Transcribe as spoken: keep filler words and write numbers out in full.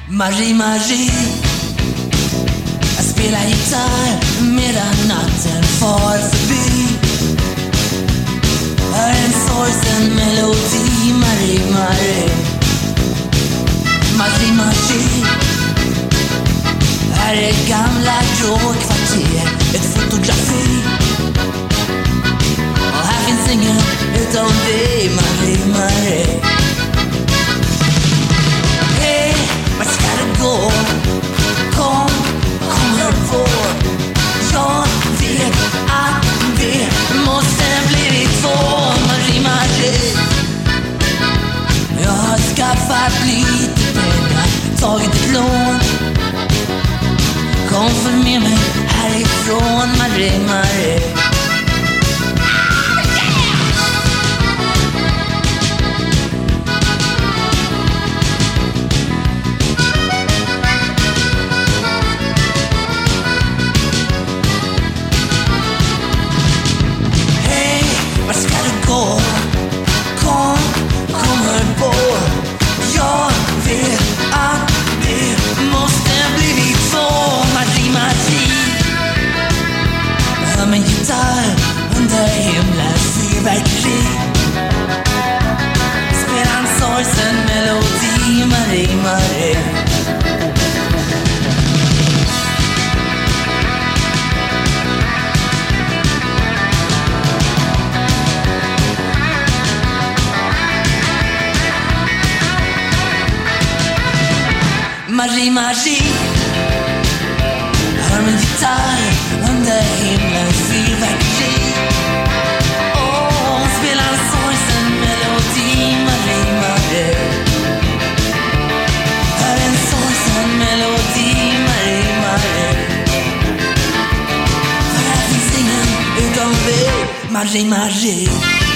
Marie, Marie, jag spelar gitarr medan natten far förbi. Hör en sorgsen melodi. Marie, Marie, Marie, Marie. Här är gamla grå kvarter, ett fotografi. Och här finns ingen utom dig. Marie, Marie. Hej, vart ska du gå? Kom, kom hör på. Jag vet att det måste bli två. Marie, Marie. Jag har skaffat lite pengar, tagit ett lån. Kom för med mig härifrån. Marie, Marie. Kom, kom hör på. Jag vet att det måste bli vi två. Marie, Marie. Hör min gitarr under himlens fyrverkeri. Spela en sorgsen melodi. Marie, Marie. Marie, Marie. Hör min gitarr under himlens fyrverkeri. Åh, spela en sorgsen melodi. Marie, Marie. Hör en sorgsen melodi. Marie, Marie. För här finns ingen utom dig. Marie, Marie.